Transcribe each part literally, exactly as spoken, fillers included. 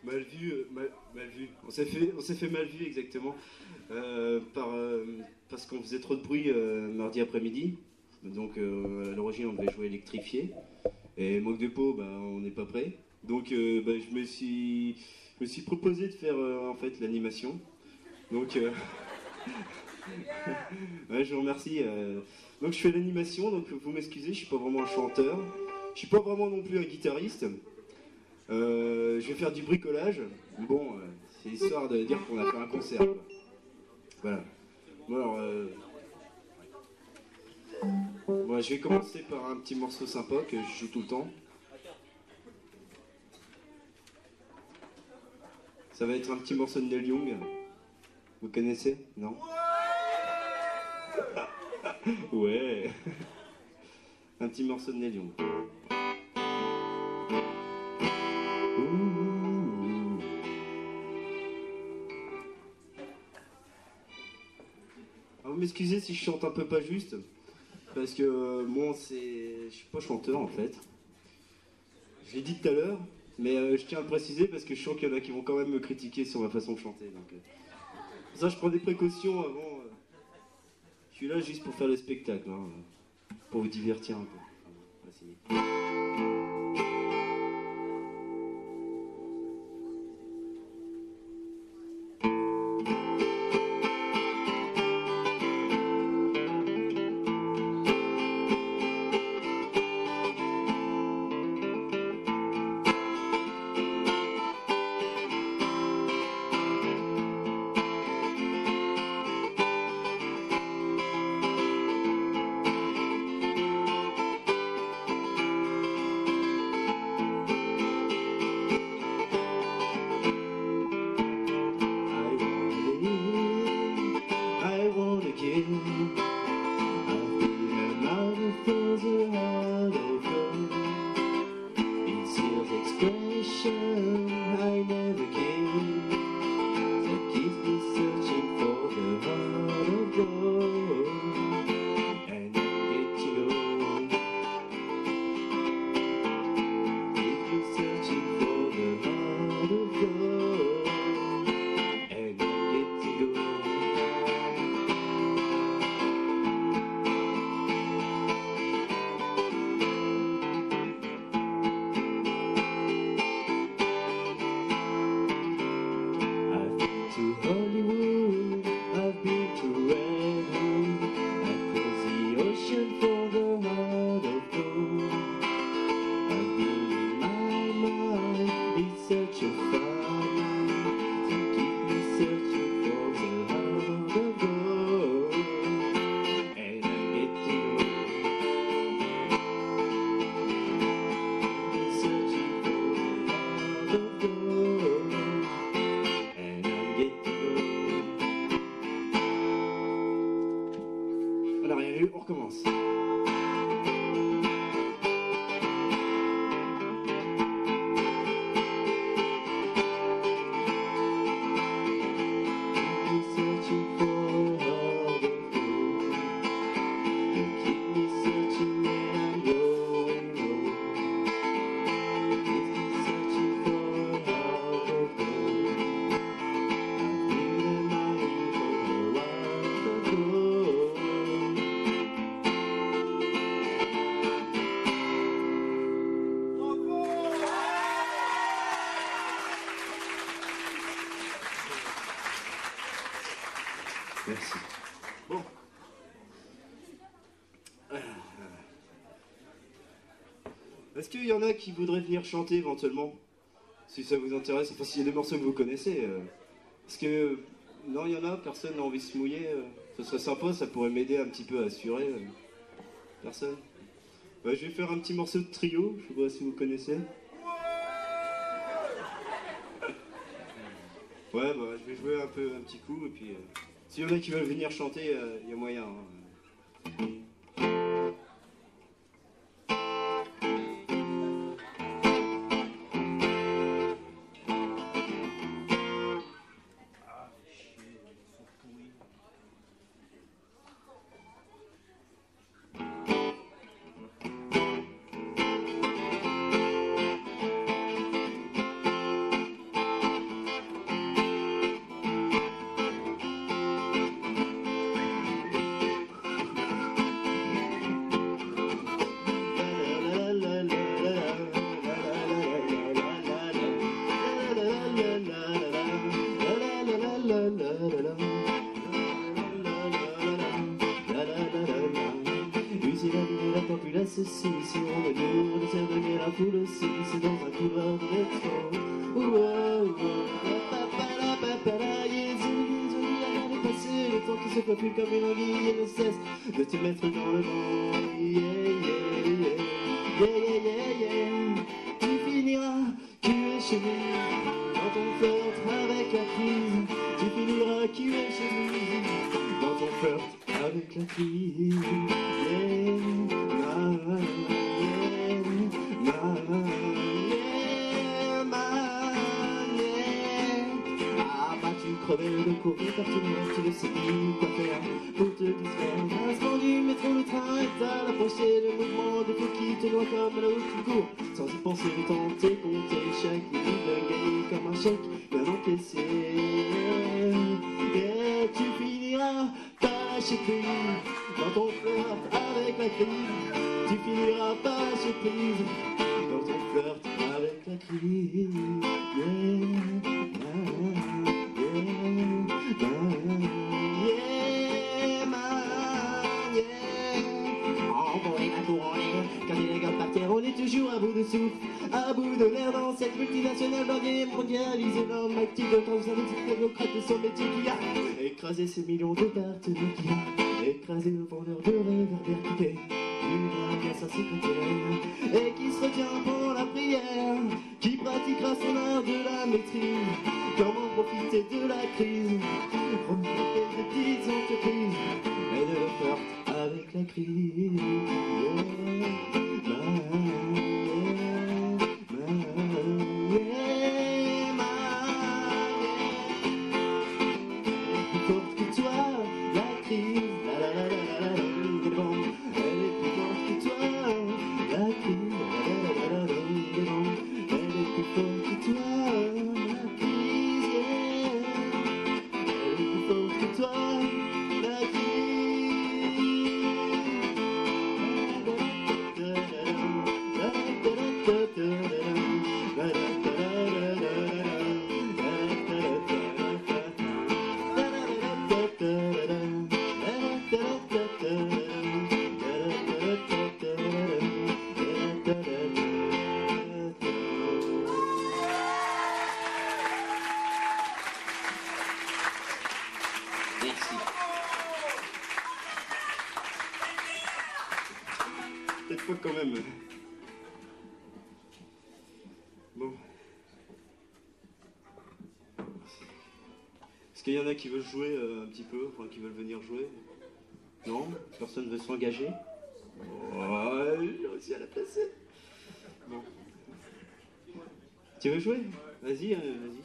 Mal vu, euh, mal, mal vu. On s'est fait, on s'est fait mal vu exactement euh, par, euh, parce qu'on faisait trop de bruit euh, mardi après-midi. Donc euh, à l'origine on devait jouer électrifié et manque de peau, bah, on n'est pas prêt. Donc euh, bah, je me suis, je me suis proposé de faire euh, en fait l'animation. Donc euh, ouais, je vous remercie. euh. Donc je fais l'animation. Donc vous m'excusez, je suis pas vraiment un chanteur. Je suis pas vraiment non plus un guitariste. Euh, je vais faire du bricolage. Bon, euh, c'est histoire de dire qu'on a fait un concert, quoi. Voilà. Bon, alors, euh... bon, je vais commencer par un petit morceau sympa que je joue tout le temps. Ça va être un petit morceau de Neil Young. Vous connaissez? Non? Ouais. Un petit morceau de Neil Young. Alors, vous m'excusez si je chante un peu pas juste, parce que euh, bon, c'est, je suis pas chanteur en fait. Je l'ai dit tout à l'heure, mais euh, je tiens à le préciser parce que je sens qu'il y en a qui vont quand même me critiquer sur ma façon de chanter. Donc, euh, pour ça, je prends des précautions avant. Euh, je suis là juste pour faire le spectacle, hein, pour vous divertir un peu. Voilà, on recommence. Merci. Bon. Est-ce qu'il y en a qui voudraient venir chanter éventuellement? Si ça vous intéresse, enfin s'il y a des morceaux que vous connaissez. Euh... Est-ce que... Non, il y en a, personne n'a envie de se mouiller. Euh... Ce serait sympa, ça pourrait m'aider un petit peu à assurer. Euh... Personne? Bah, je vais faire un petit morceau de trio, je sais pas si vous connaissez. Ouais, bah je vais jouer un peu un petit coup et puis... Euh... S'il y en a qui veulent venir chanter, il euh, y a moyen. Hein. faufile comme une anguille et ne cesse de te mettre dans le vent. Yeah, yeah, yeah, yeah, yeah, yeah, yeah. Tu finiras cuit chez nous dans ton flirt avec la crise. Tu finiras cuit chez nous dans ton flirt avec la crise. Yeah, ma, yeah, ma, yeah, ma, yeah. Ah bah tu crevais de courir partout, tu ne sais plus quoi faire pour te distraire. À l'instant du métro, le train est à l'approcher, le mouvement de feu qui te noie comme la route qui court. Sans y penser, tenter, compter chaque minute de gagner comme un chèque bien encaissé. Et tu finiras par lâcher prise dans ton flirt avec la crise. Tu finiras par lâcher prise dans ton flirt avec la crise. Yeah, yeah, man, yeah. Envoyer la cour en l'air, quand les gars par terre, on est toujours à bout de souffle, à bout de l'air dans cette multinationale d'orgueil mondialisé. L'homme actif de temps en temps, technocrate de son métier qui a écrasé ces millions de partenaires, qui a écrasé le vendeur de réverbères, qui fait du drame à sa secrétaire, et qui se retient pour la prière, qui pratiquera son art de la maîtrise. Comment profiter de la crise, remonter des petites entreprises et de le flirt avec la crise. Yeah, man, yeah, man, yeah, man, yeah. Elle est plus forte que toi, la crise. La la la la la la la. Elle est plus forte que toi, la crise. La la la la la la. Elle est plus forte que toi. Merci. Peut-être pas quand même. Bon. Est-ce qu'il y en a qui veulent jouer euh, un petit peu, enfin qui veulent venir jouer? Non? Personne ne veut s'engager? Ouais, j'ai réussi à la placer. Bon. Tu veux jouer? Vas-y, euh, vas-y.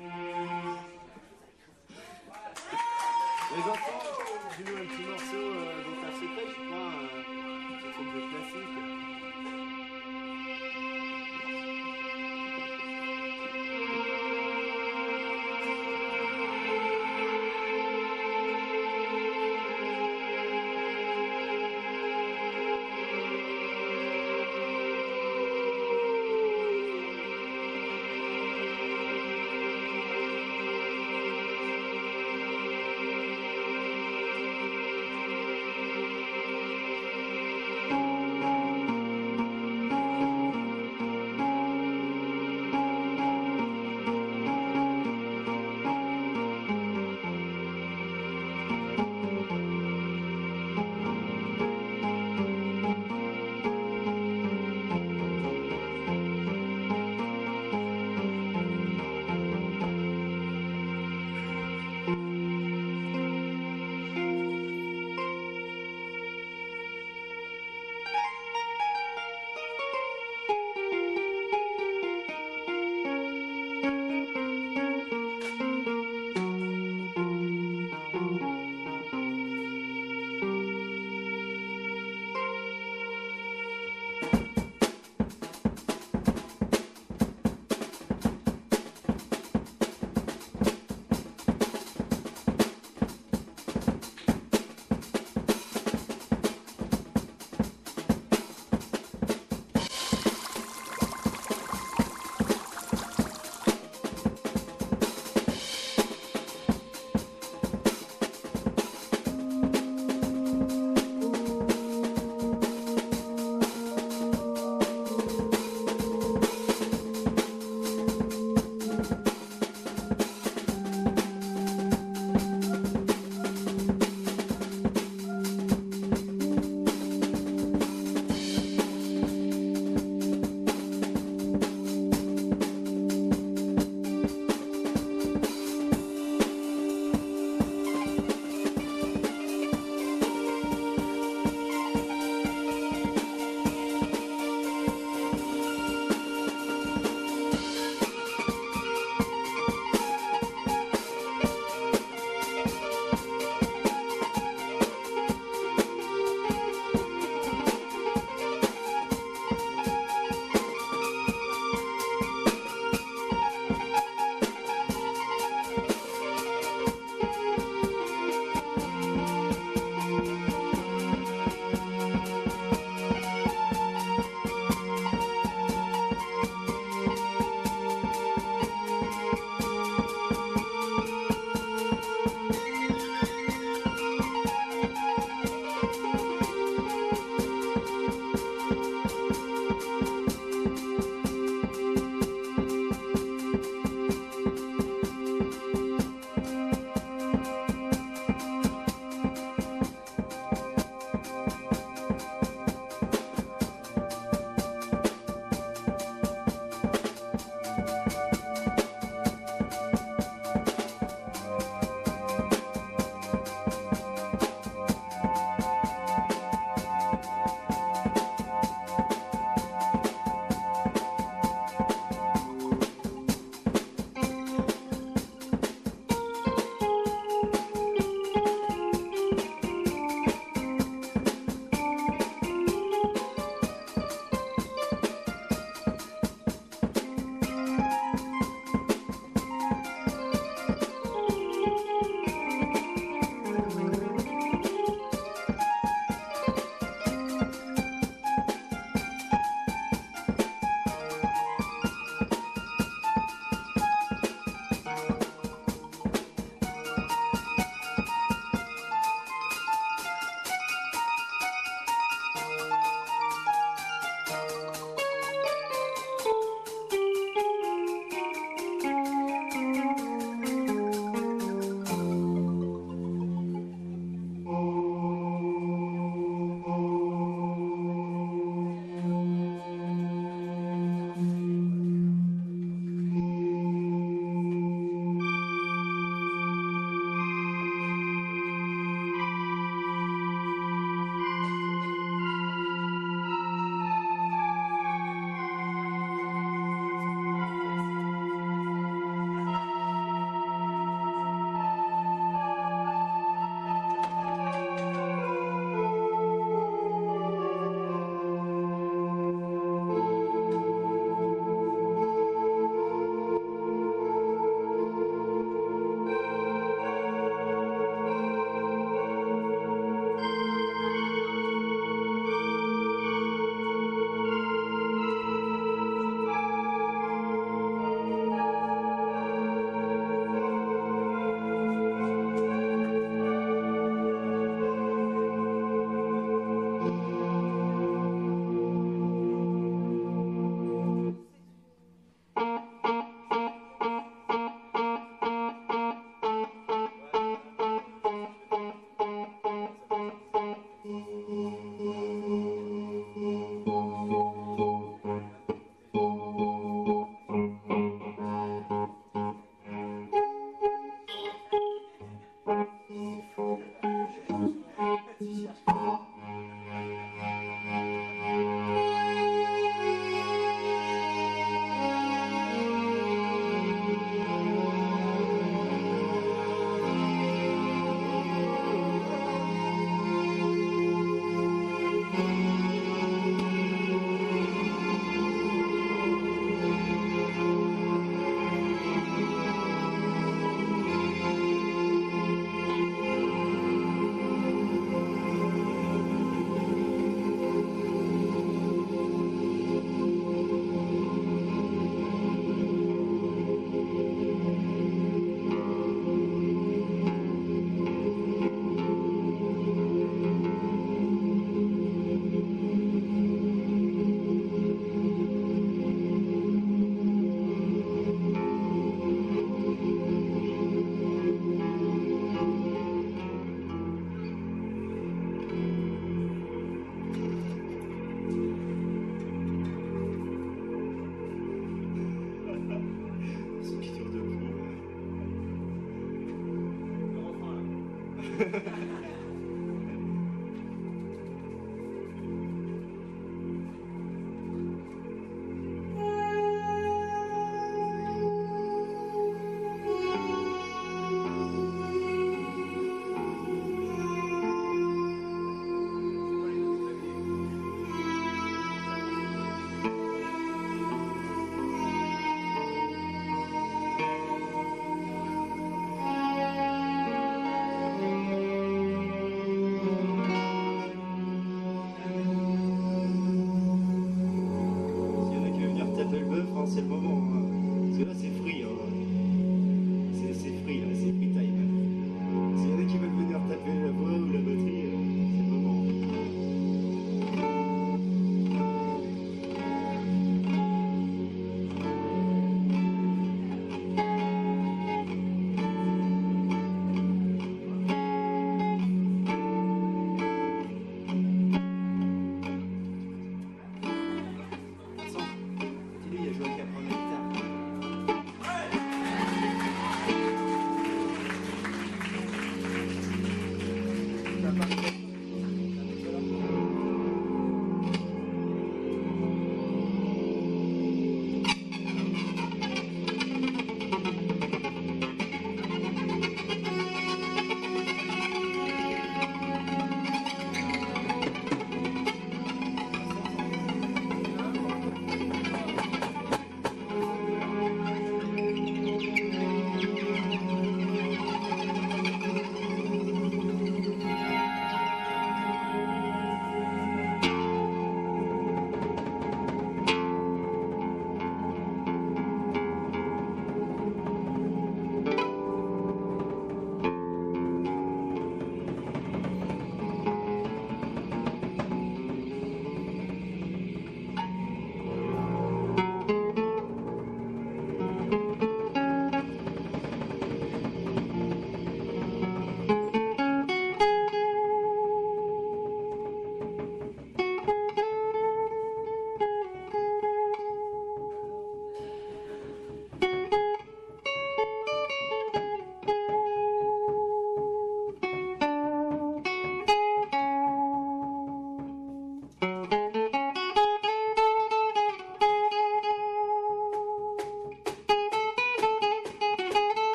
Les enfants, dis-nous un petit morceau euh, dont t'as secret, je crois, euh, ce truc de classique.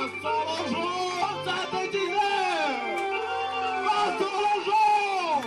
Vincent Longeon, synthétiseur. Vincent Longeon.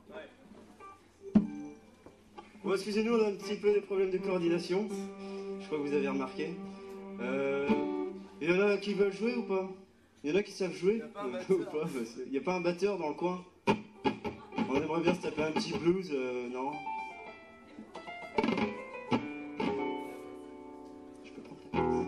Bon, excusez-nous, on a un petit peu des problèmes de coordination. Je crois que vous avez remarqué. Euh, il y en a qui veulent jouer ou pas? Il y en a qui savent jouer ou pas? Il n'y a pas un batteur dans le coin? On aimerait bien se taper un petit blues, euh, non? Je peux prendre ta place.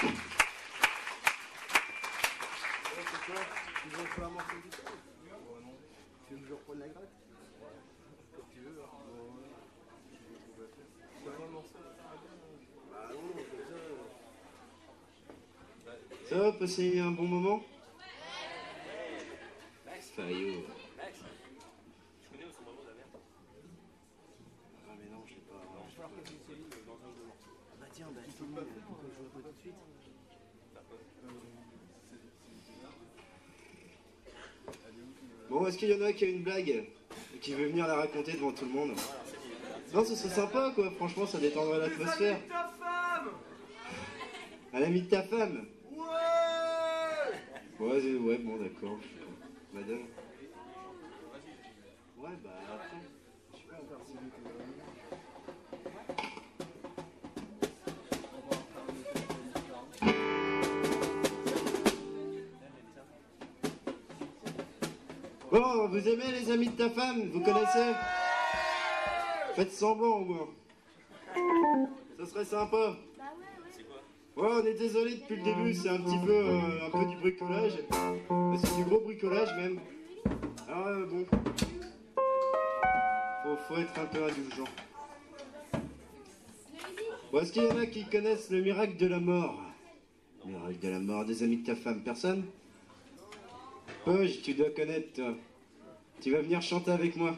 Ça va, passer un bon moment? Faillot. Ah mais non, je l'ai pas... Bah tiens, bah c'est bon, on peut jouer tout de suite. Bon, est-ce qu'il y en a qui a une blague et qui veut venir la raconter devant tout le monde? Non, ce serait sympa quoi, franchement ça détendrait l'atmosphère. Un ami de ta femme? Ouais Ouais, ouais, bon d'accord. Madame? Ouais, bah après. Je sais pas encore si vous Bon, vous aimez les amis de ta femme? Vous connaissez? Faites semblant au moins. Ça serait sympa. Ouais, on est désolé depuis le début, c'est un petit peu, euh, un peu du bricolage. C'est du gros bricolage même. Alors euh, bon, faut, faut être un peu indulgent. Bon, est-ce qu'il y en a qui connaissent le miracle de la mort? Le miracle de la mort des amis de ta femme, personne? Poge, tu dois connaître toi. Tu vas venir chanter avec moi.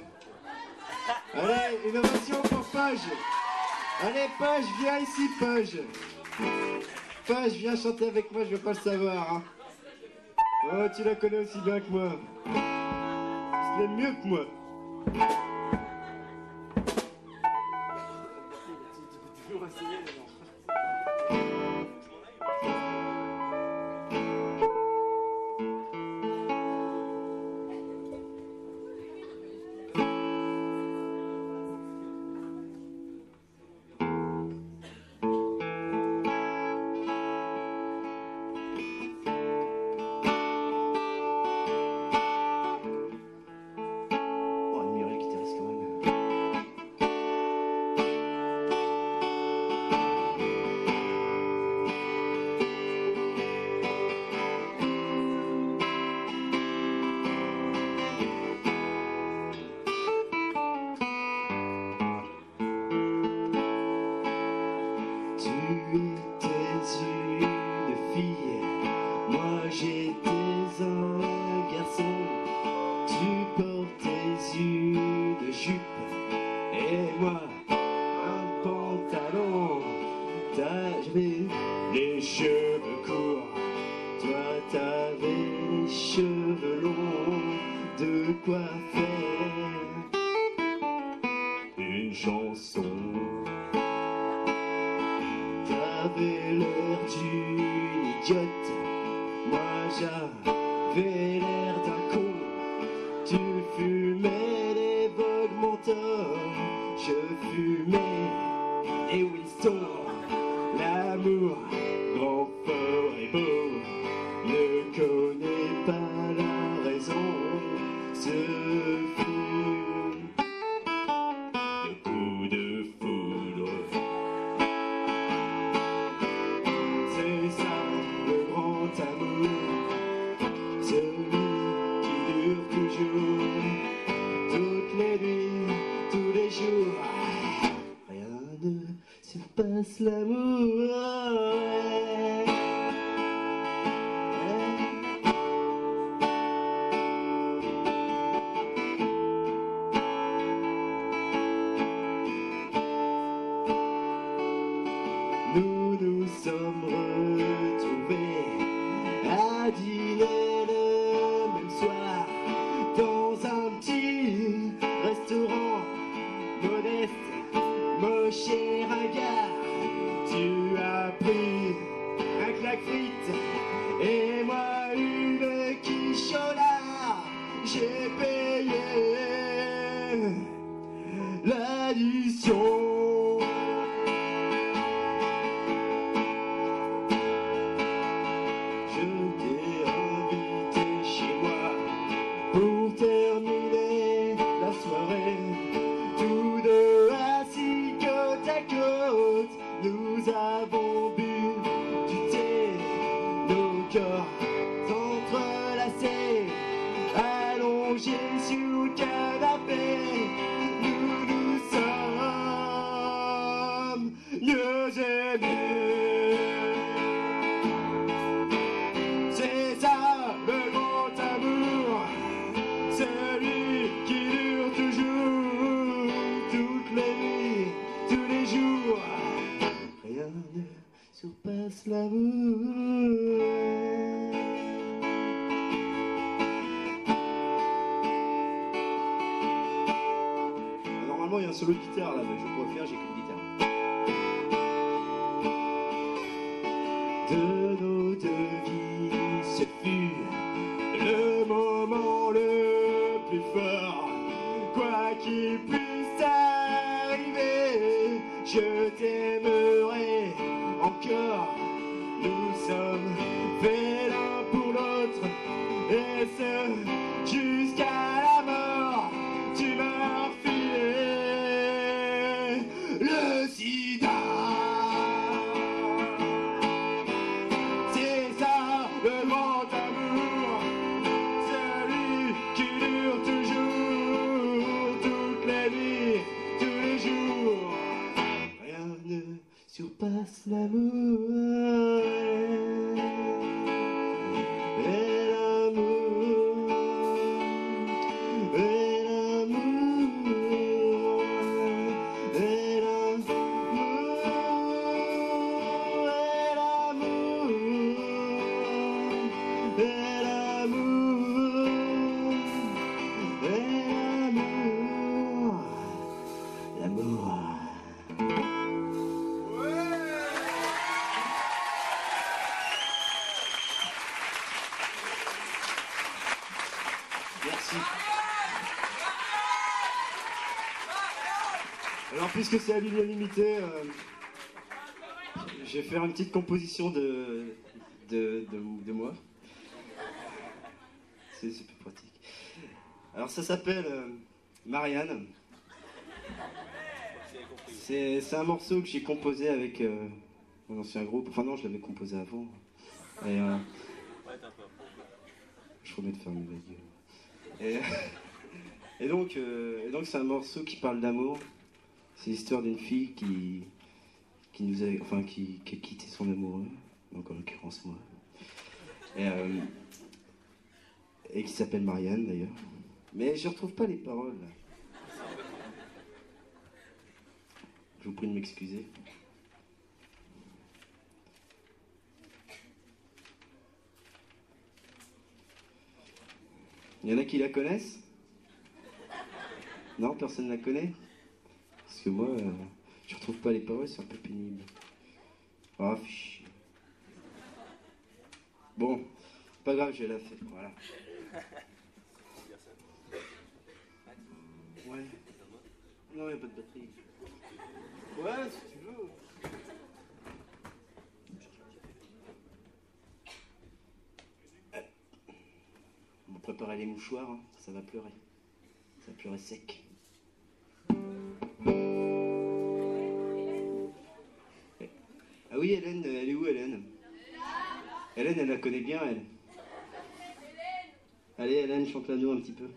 Allez, une ovation pour Poge. Allez Poge, viens ici Poge. Poge, viens chanter avec moi, je veux pas le savoir. Hein. Oh, tu la connais aussi bien que moi. Tu l'aimes mieux que moi. Nous avons bu du thé corps entrelacés, allongés sur le canapé. Nous nous sommes mieux aimés. C'est ça le grand amour, celui qui dure toujours, toutes les nuits, tous les jours. Rien ne surpasse l'amour. Normalement il y a un solo de guitare là, mais je pourrais faire, j'ai qu'une guitare. De nos deux vies, ce fut le moment le plus fort. Quoi qu'il puisse arriver, je t'aimerai encore. Nous sommes faits l'un pour l'autre, et ce jusqu'à la mort. Tu m'as refilé le sida. C'est ça le grand amour, celui qui dure toujours, toutes les nuits, tous les jours. Rien ne surpasse l'amour. Et l'amour, et l'amour, et l'amour, et l'amour, et l'amour, et l'amour, l'amour. Merci. Alors puisque c'est à l'unanimité, euh, je vais faire une petite composition de, de, de, de moi. C'est plus pratique. Alors ça s'appelle euh, Marianne. C'est un morceau que j'ai composé avec euh, mon ancien groupe. Enfin non, je l'avais composé avant. Et, euh, je remets de fermer la gueule. Et, et donc, euh, et donc c'est un morceau qui parle d'amour. C'est l'histoire d'une fille qui, qui nous a, enfin qui, qui a quitté son amoureux, donc en l'occurrence moi, et, euh, et qui s'appelle Marianne d'ailleurs. Mais je retrouve pas les paroles. Là. Je vous prie de m'excuser. Il y en a qui la connaissent? Non, personne ne la connaît? Parce que moi, euh, je retrouve pas les paroles, c'est un peu pénible. Ah, fichier. Bon, pas grave, je la fais, voilà. Ouais. Non, il n'y a pas de batterie. Ouais, si tu veux. On va préparer les mouchoirs, hein. Ça va pleurer. Ça va pleurer sec. Ah oui, Hélène, elle est où, Hélène? Hélène, elle la connaît bien, elle. Allez, Hélène, chante-la-nous un petit peu.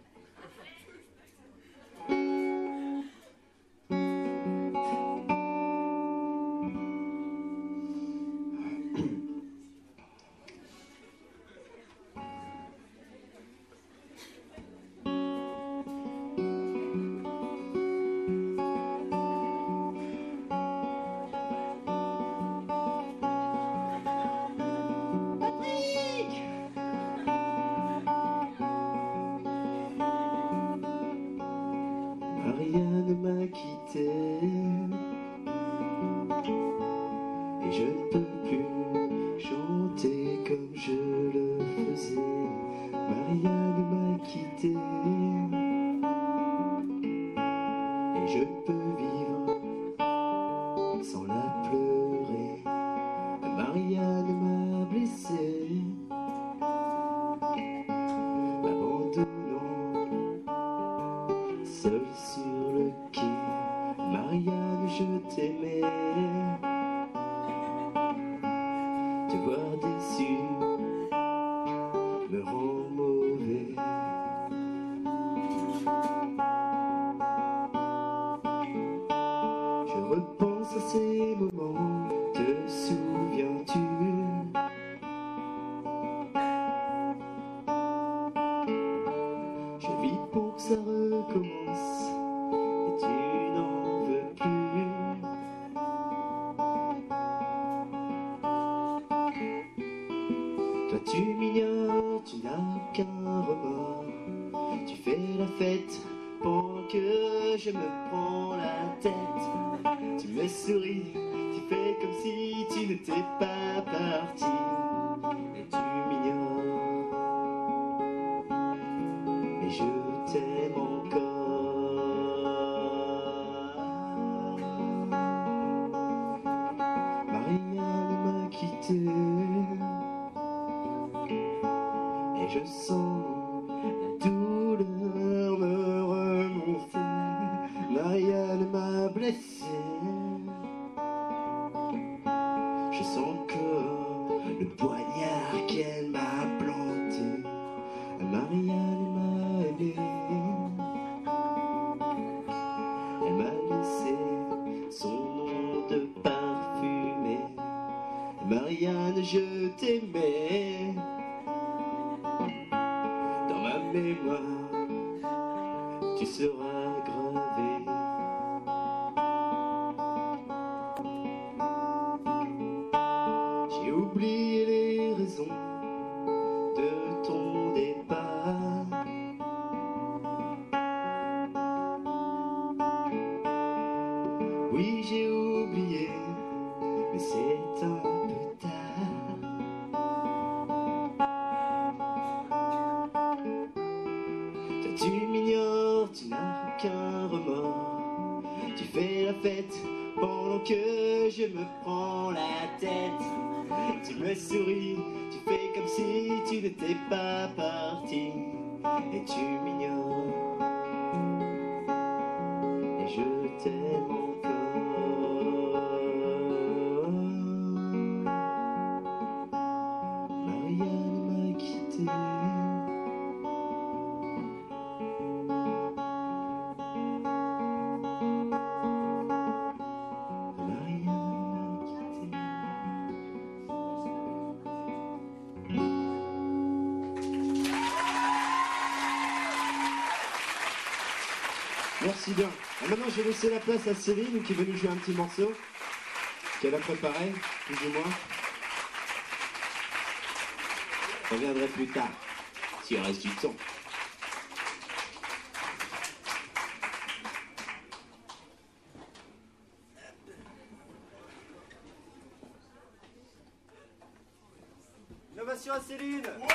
Marianne m'a quitté et je ne peux plus chanter comme je le faisais. Marianne m'a quitté et je ne peux vivre sans la pleurer. Marianne m'a blessé, seul sur le quai. Marianne, je t'aimais. Te voir déçu tu m'ignores, tu n'as aucun remords. Tu fais la fête pendant que je me prends la tête. Tu me souris, tu fais comme si tu n'étais pas parti. Et tu m'ignores, mais je t'aime encore. Marianne m'a quitté et je sens la douleur me remonter. Marianne m'a blessé, je sens encore le poignard qu'elle m'a planté. Marianne m'a aimé, elle m'a laissé son nom de parfumé. Marianne, je t'aimais, dans ma mémoire tu seras gravée. J'ai oublié les raisons de ton départ. Oui, j'ai oublié, mais c'est un peu tard. Toi tu m'ignores, tu n'as aucun remords. Tu fais la fête pendant que je me prends la tête. Tu me souris, tu fais comme si tu n'étais pas parti. Et tu m'ignores, et je t'aime encore. Marianne m'a quitté, merci bien. Et maintenant, je vais laisser la place à Céline qui est venue jouer un petit morceau qu'elle a préparé, plus ou moins. Je reviendrai plus tard, s'il reste du temps. Innovation à Céline. Ouais.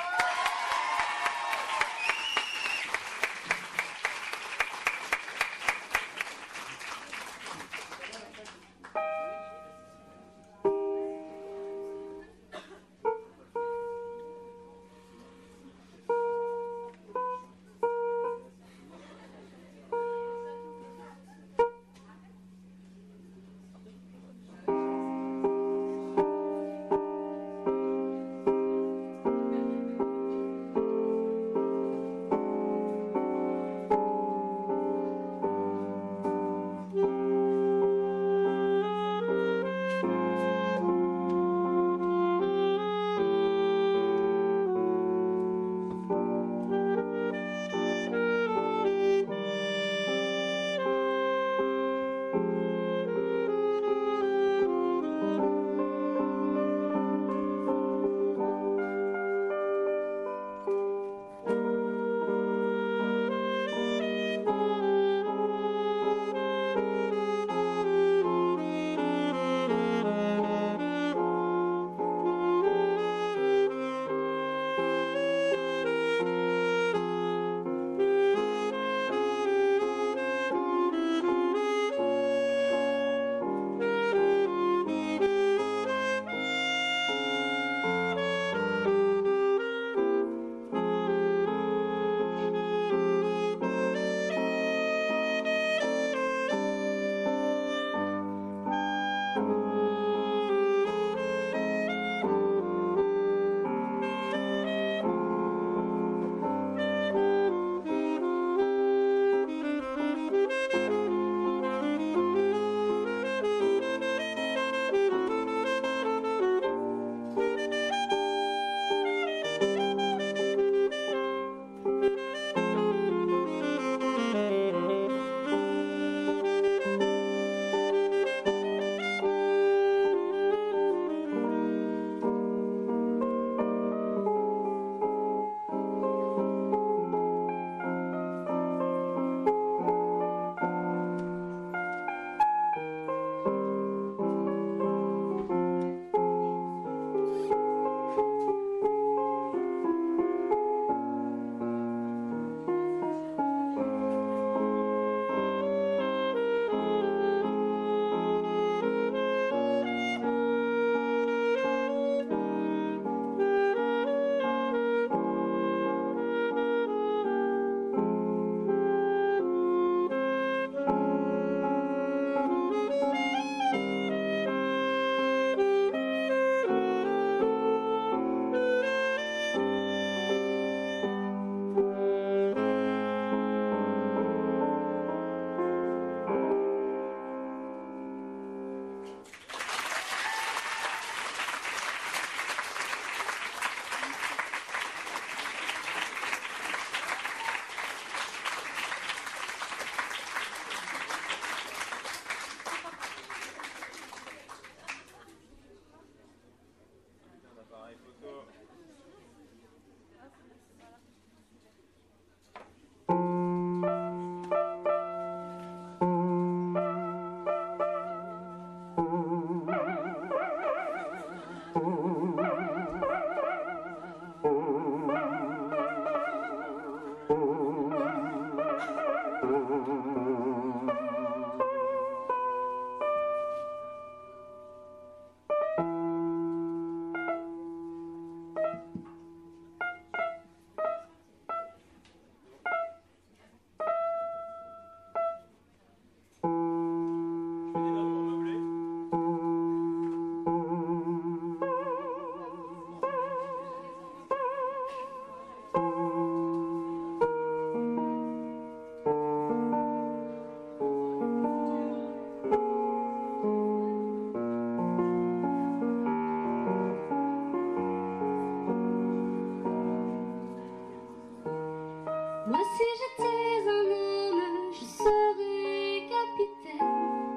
Moi si j'étais un homme, je serais capitaine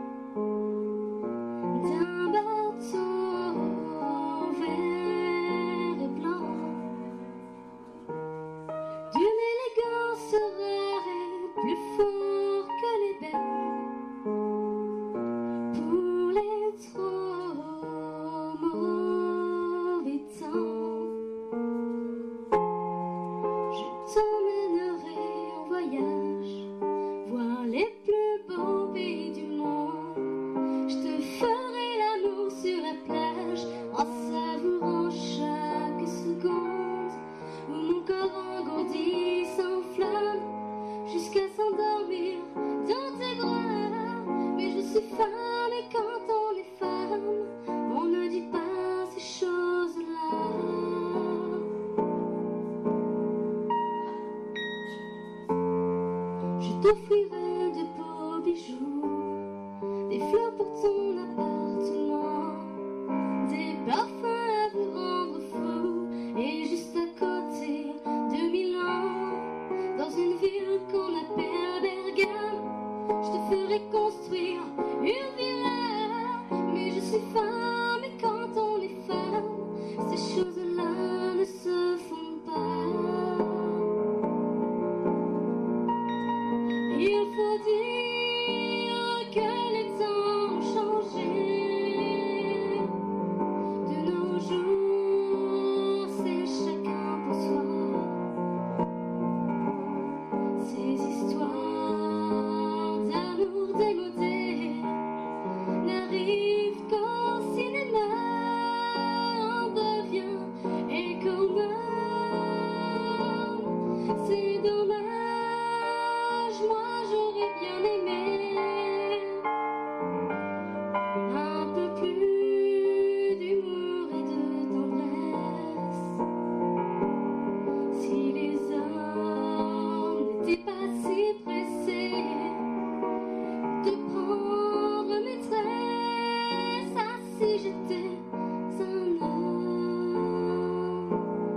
d'un bateau vert et blanc, d'une élégance rare et plus fort que l'ébène, pour les trop mauvais temps. Je t'emmènerai en voyage, voir les plus beaux pays du monde. Je te ferai l'amour sur la plage, en savourant chaque seconde, où mon corps engourdi s'enflamme, jusqu'à s'endormir dans tes bras. Mais je suis femme, et quand on est femme, on ne dit pas ces choses-là. Je t'offrirai de beaux bijoux, des fleurs pour ton appartement, des parfums à vous rendre fou, et juste à côté de Milan, dans une ville qu'on appelle Bergame, je te ferai construire une villa. Mais je suis femme, et quand on est femme, ces choses-là ne se font pas. Il faut dire que les temps ont changé. De nos jours, c'est chacun pour soi. Ces histoires d'amour démodées n'arrivent qu'au cinéma. On devient économe. C'est dommage. Moi j'aurais bien aimé un peu plus d'humour et de tendresse. Si les hommes n'étaient pas si pressés de prendre maîtresse, ah si j'étais un homme,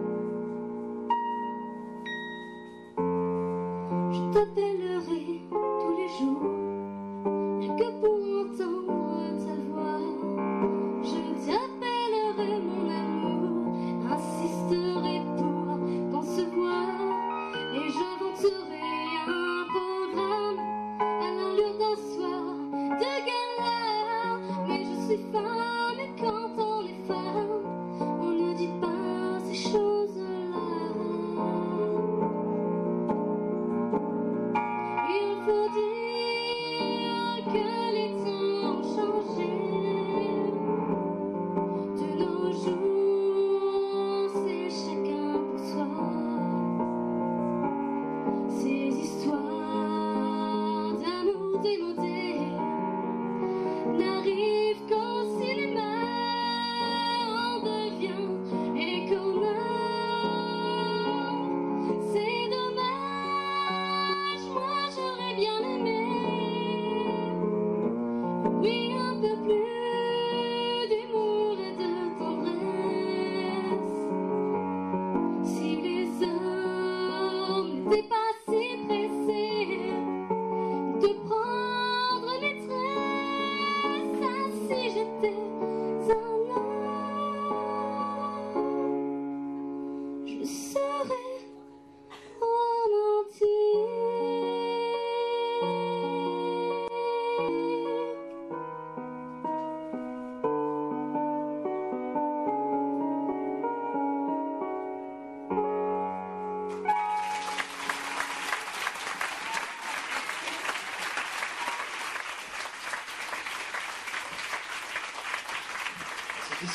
je t'appellerai tous les jours, rien que pour entendre ta voix. Je t'appellerai mon amour, insisterai pour qu'on se voie, et j'inventerai un programme à l'allure d'un soir de gala. Mais je suis femme, et quand on est femme, on ne dit pas ces choses-là.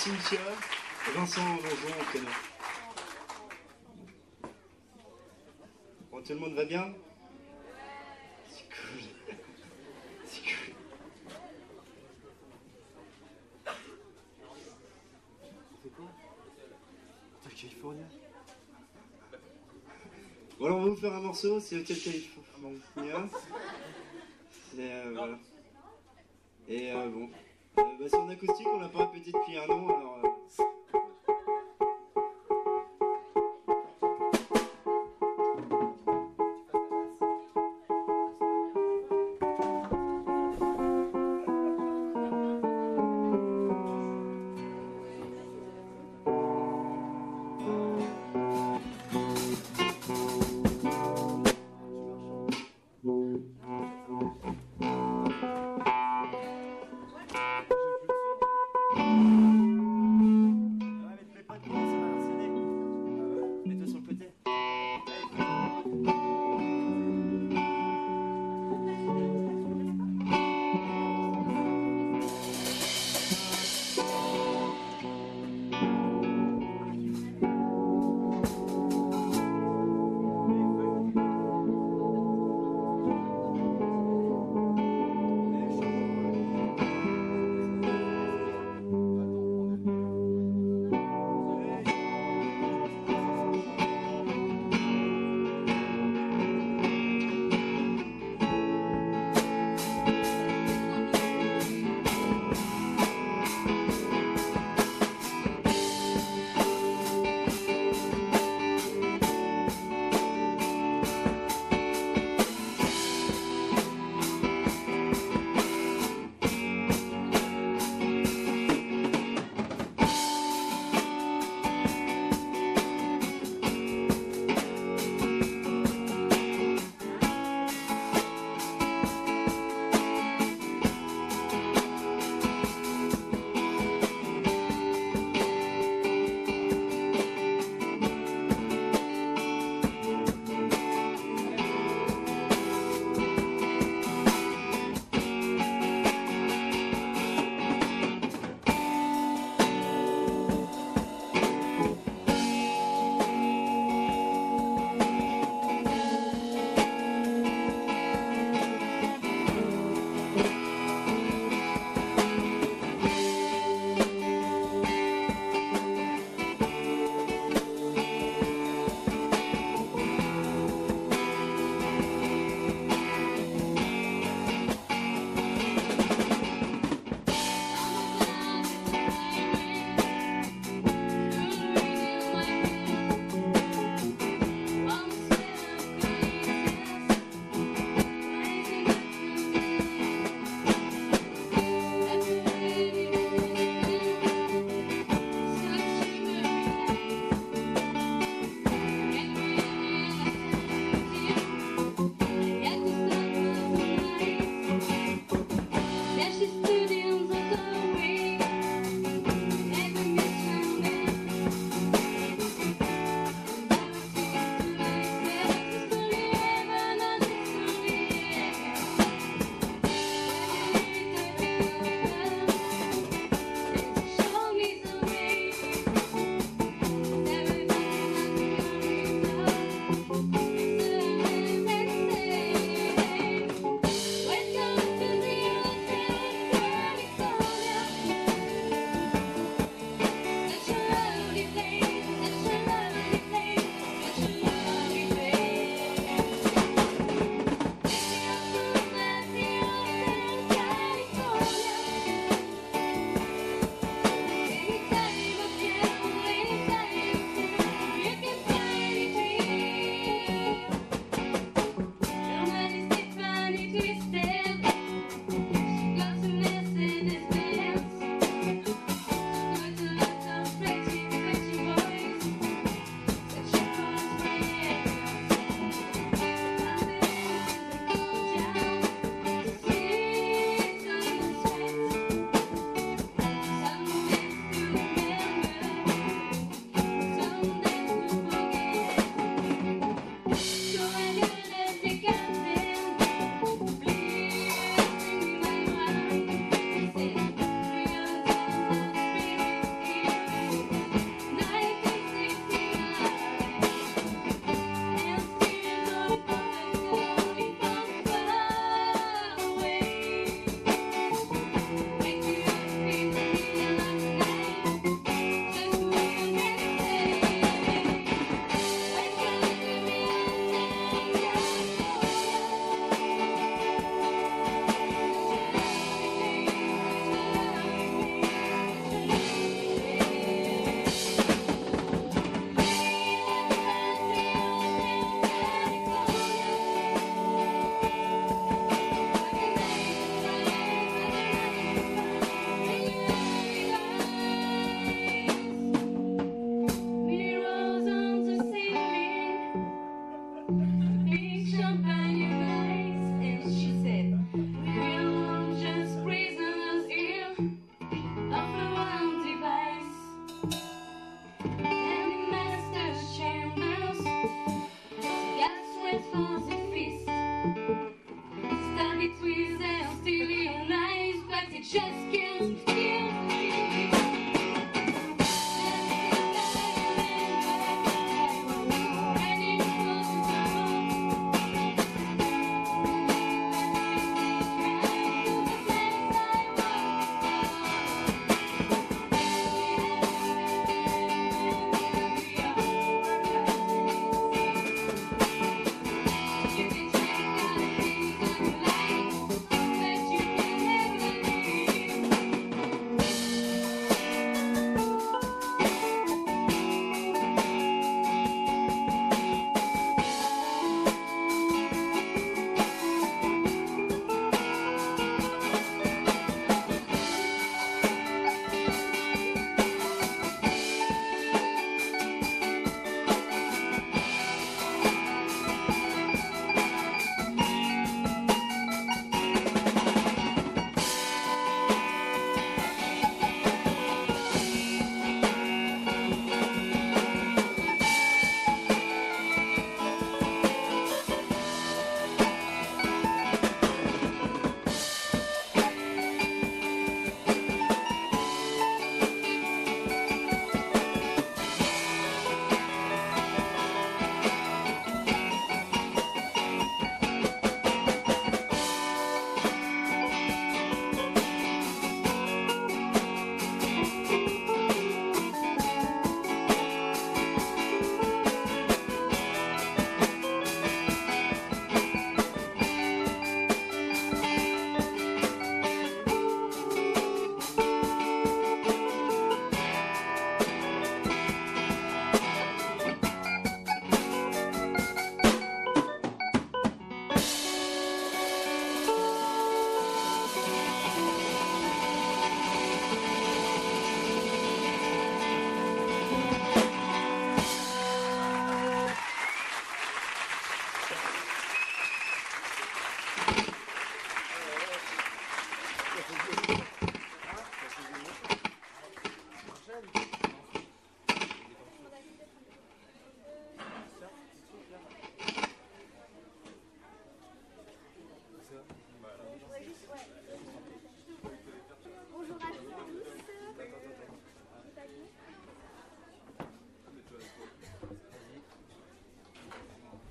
Cynthia, Vincent Longeon au piano. Bon, tout le monde va bien? C'est cool. C'est cool. On fait quoi? Hotel California. Bon, alors on va vous faire un morceau, c'est Hotel California. C'est euh, voilà. Et euh, bon, euh, bah, c'est en acoustique, on l'a pas répété depuis un an, alors... Euh...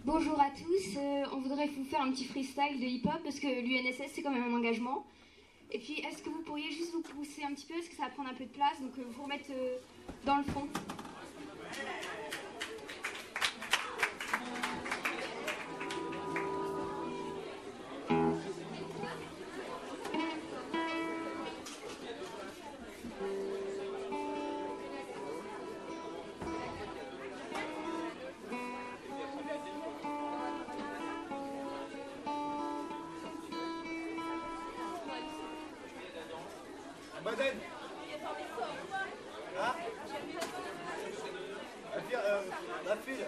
Bonjour à tous, euh, on voudrait vous faire un petit freestyle de hip-hop parce que l'U N S S c'est quand même un engagement. Et puis est-ce que vous pourriez juste vous pousser un petit peu parce que ça va prendre un peu de place, donc euh, vous remettre euh, dans le fond. Baden. Hein? La file, euh, la file.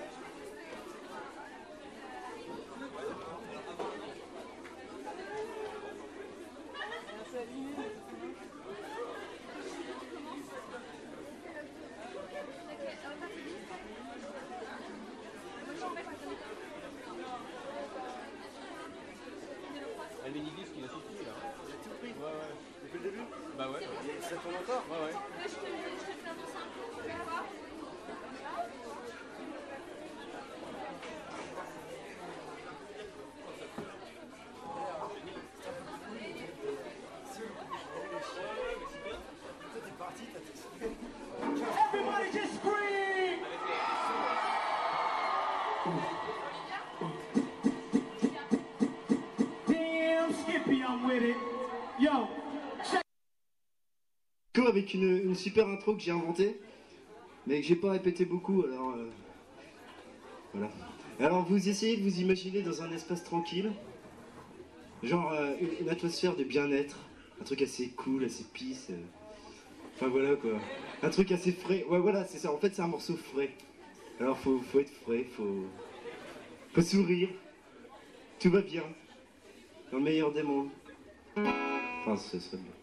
Elle met l'église qui l'a suffi là. Il a tout pris. Ouais, ouais. Depuis le début? Bah ouais. Et ça tourne encore? Ouais, ouais. Je te, je te fais avancer un peu, tu vas voir. Everybody just scream! Damn, Skippy, I'm with it. Yo, Avec une, une super intro que j'ai inventée, mais que j'ai pas répété beaucoup, alors euh, voilà. Alors vous essayez de vous imaginer dans un espace tranquille, genre euh, une, une atmosphère de bien-être, un truc assez cool, assez peace. euh, Enfin voilà quoi, un truc assez frais. Ouais voilà, c'est ça. En fait c'est un morceau frais. Alors faut, faut être frais, faut, faut sourire. Tout va bien, dans le meilleur des mondes. Enfin ce serait bien.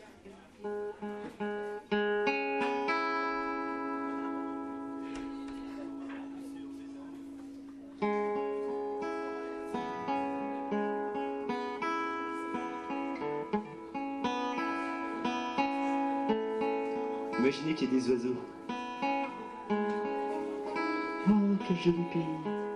Imaginez qu'il y ait des oiseaux. Oh, quel joli pays.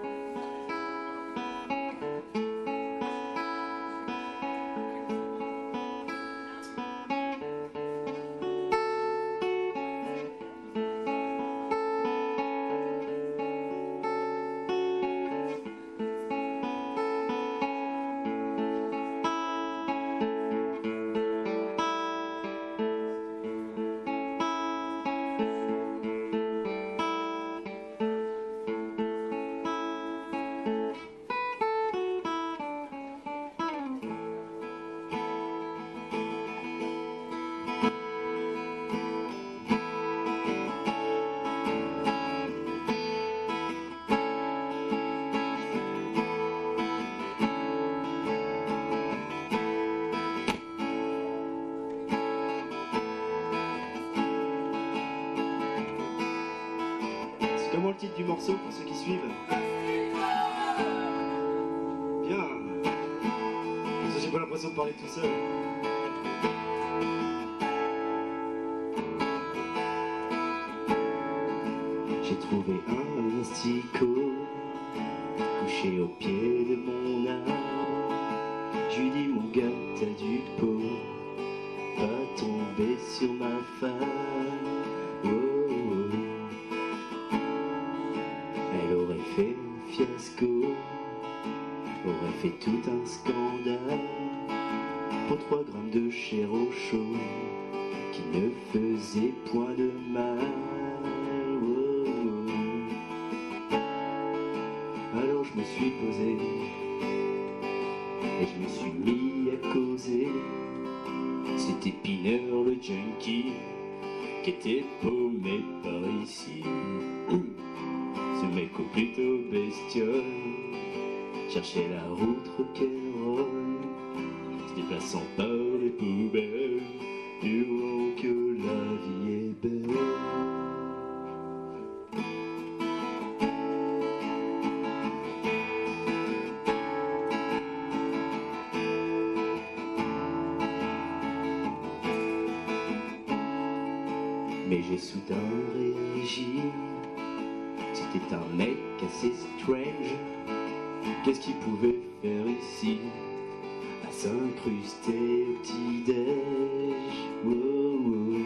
Comment le titre du morceau pour ceux qui suivent? Bien. Ça, j'ai pas l'impression de parler tout seul. J'ai trouvé un asticot couché au pied de mon arbre. Je lui dis mon gars t'as du pot, pas tomber sur ma femme. Oh, oh. Elle aurait fait un fiasco, aurait fait tout un scandale pour trois grammes de chair au chaud qui ne faisait point de mal. Oh, oh. Alors je me suis posé et je me suis mis à causer. C'était Pineur le junkie qui était paumé par ici. Ce mec au plutôt bestiole cherchait la route rock'n'roll, se déplaçant par les poubelles, hurlant que la vie est belle. Mais j'ai soudain réagi. C'était un mec assez strange, qu'est-ce qu'il pouvait faire ici, à s'incruster au petit-déj. Wow, wow.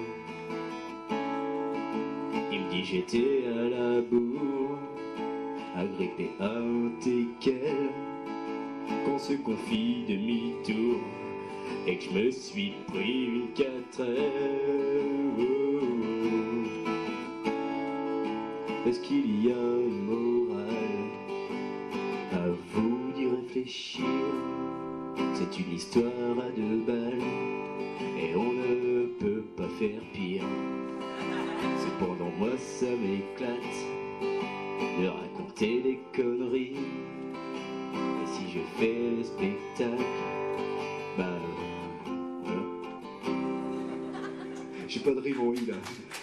Il me dit j'étais à la bourre, agrippé à un teckel, qu'on se confie demi-tour et que je me suis pris une quatrelle. Oh, oh. Est-ce qu'il y a une morale? À vous d'y réfléchir. C'est une histoire à deux balles et on ne peut pas faire pire. Cependant moi ça m'éclate de raconter des conneries. Et si je fais le spectacle, bah voilà. J'ai pas de rime en I là.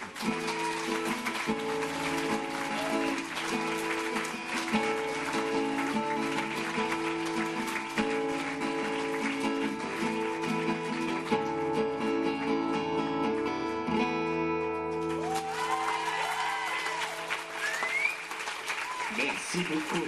Merci beaucoup.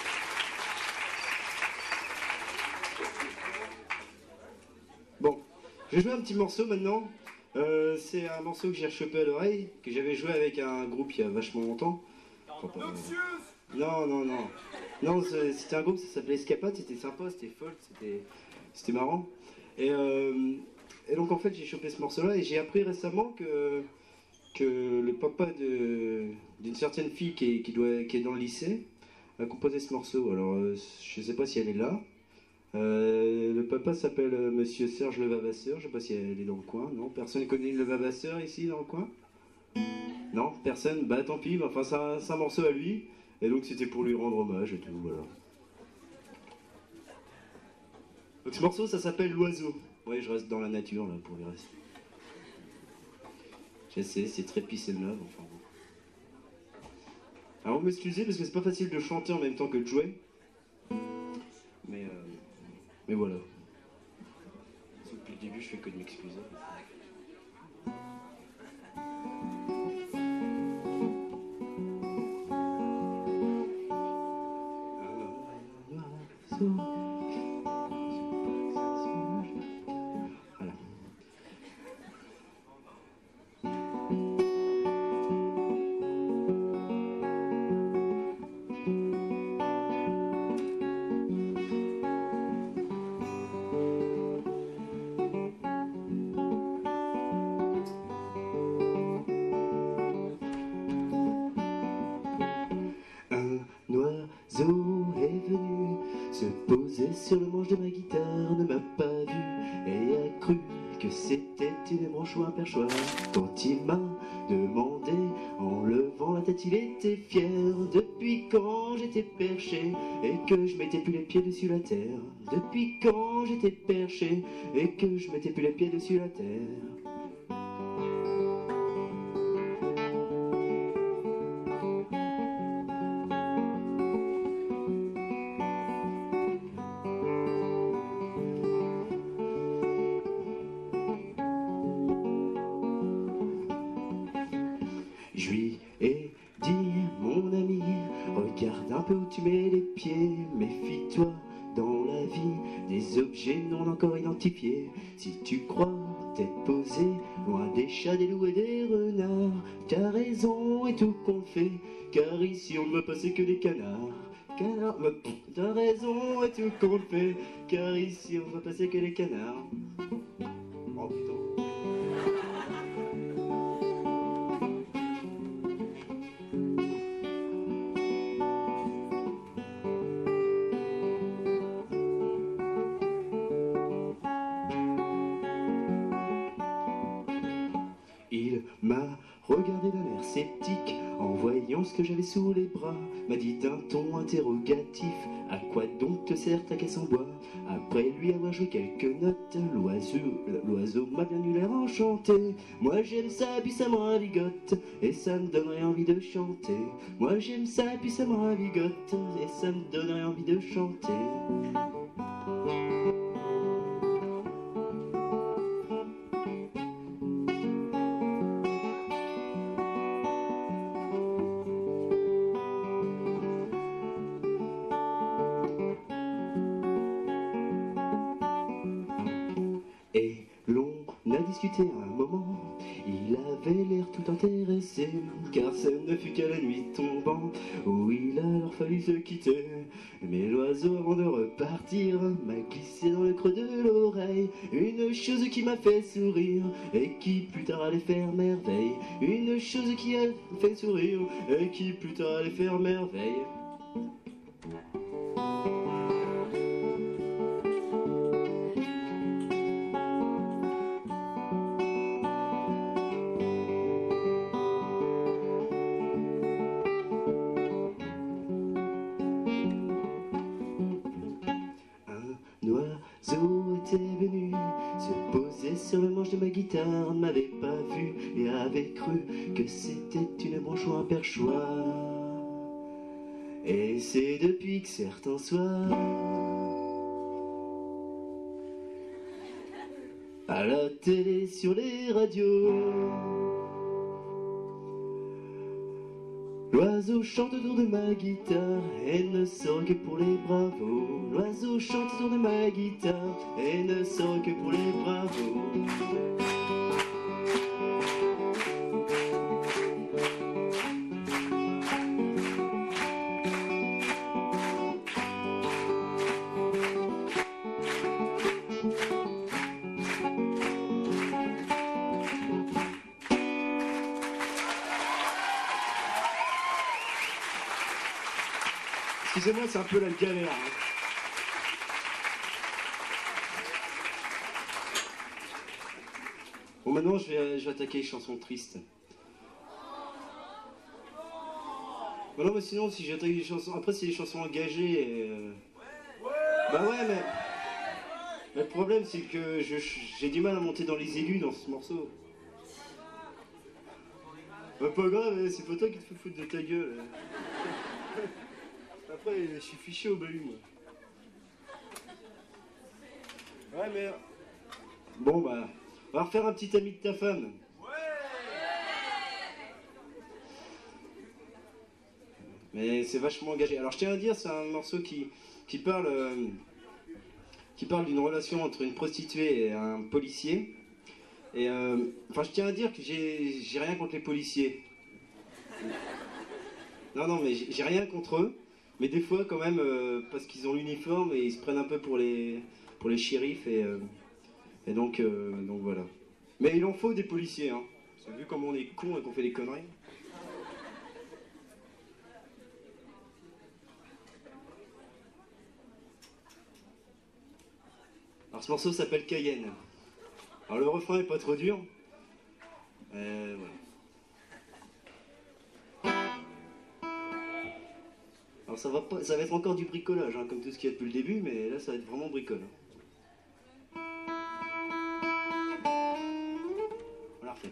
Bon, je vais jouer un petit morceau maintenant. Euh, c'est un morceau que j'ai rechopé à l'oreille, que j'avais joué avec un groupe il y a vachement longtemps. Enfin, pas- non, non, non. Non, c'est- c'était un groupe, ça s'appelait Escapade, c'était sympa, c'était folk, c'était c'était marrant. Et, euh, et donc en fait j'ai chopé ce morceau-là et j'ai appris récemment que, que le papa de- d'une certaine fille qui est, qui, doit, qui est dans le lycée a composé ce morceau. Alors euh, je sais pas si elle est là. Euh, le papa s'appelle euh, Monsieur Serge Levavasseur, je sais pas si elle est dans le coin, non? Personne connaît Levavasseur ici dans le coin? Non? Personne? Bah tant pis, enfin c'est un, c'est un morceau à lui, et donc c'était pour lui rendre hommage et tout, voilà. Donc ce morceau ça s'appelle L'Oiseau. Ouais, je reste dans la nature là pour le reste. Je sais, c'est très peace and love, enfin bon. Alors vous m'excusez parce que c'est pas facile de chanter en même temps que de jouer. Mais, euh, mais voilà. Parce que depuis le début je fais que de m'excuser. Voilà. Un oiseau est venu se poser sur le manche de ma guitare, ne m'a pas vu et a cru que c'était une branche ou un perchoir. Quand il m'a demandé, en levant la tête, il était fier. Depuis quand j'étais perché et que je mettais plus les pieds dessus la terre. Depuis quand j'étais perché et que je mettais plus les pieds dessus la terre. Je lui ai dit, mon ami, regarde un peu où tu mets les pieds, méfie-toi dans la vie des objets non encore identifiés. Si tu crois t'être posé loin des chats, des loups et des renards, t'as raison et tout qu'on fait, car ici on ne veut passer que des canards. Canard, bah, pff, t'as raison et tout qu'on fait, car ici on ne veut passer que des canards. Oh putain. Il m'a regardé d'un air sceptique en voyant ce que j'avais sous les bras, m'a dit d'un ton interrogatif, à quoi donc te sert ta caisse en bois? Après lui avoir joué quelques notes, l'oiseau, l'oiseau m'a bien eu l'air enchanté. Moi j'aime ça puis ça me ravigote et ça me donnerait envie de chanter. Moi j'aime ça puis ça me ravigote et ça me donnerait envie de chanter. discuté un moment. Il avait l'air tout intéressé, car ce ne fut qu'à la nuit tombant où il a alors fallu se quitter. Mais l'oiseau, avant de repartir, m'a glissé dans le creux de l'oreille une chose qui m'a fait sourire et qui plus tard allait faire merveille. Une chose qui a fait sourire et qui plus tard allait faire merveille. L'oiseau était venu se poser sur le manche de ma guitare, m'avait pas vu et avait cru que c'était une branche ou un perchoir. Et c'est depuis que certains soirs, à la télé, sur les radios, l'oiseau chante autour de ma guitare et ne sort que pour les bravos. L'oiseau chante autour de ma guitare et ne sort que pour les bravos. Excusez-moi, c'est un peu la galère. Hein. Bon, maintenant, je vais, je vais attaquer les chansons tristes. Bah non, mais sinon, si j'attaque les chansons... Après, c'est des chansons engagées et... Euh... Bah ouais, mais... mais le problème, c'est que je, j'ai du mal à monter dans les aigus dans ce morceau. Bah pas grave, c'est pas toi qui te fais foutre de ta gueule. Après, je suis fiché au bahut, moi. Ouais, mais... Bon, bah... On va refaire un petit ami de ta femme. Mais c'est vachement engagé. Alors, je tiens à dire, c'est un morceau qui, qui parle... Euh, qui parle d'une relation entre une prostituée et un policier. Et... Euh, enfin, je tiens à dire que j'ai, j'ai rien contre les policiers. Non, non, mais j'ai rien contre eux. Mais des fois, quand même, euh, parce qu'ils ont l'uniforme et ils se prennent un peu pour les, pour les shérifs et, euh, et donc, euh, donc voilà. Mais il en faut des policiers, hein. Parce que vu comment on est cons et qu'on fait des conneries. Alors ce morceau s'appelle Cayenne. Alors le refrain est pas trop dur. Euh, voilà. Alors ça va, pas, ça va être encore du bricolage, hein, comme tout ce qu'il y a depuis le début, mais là ça va être vraiment bricole. On la refait.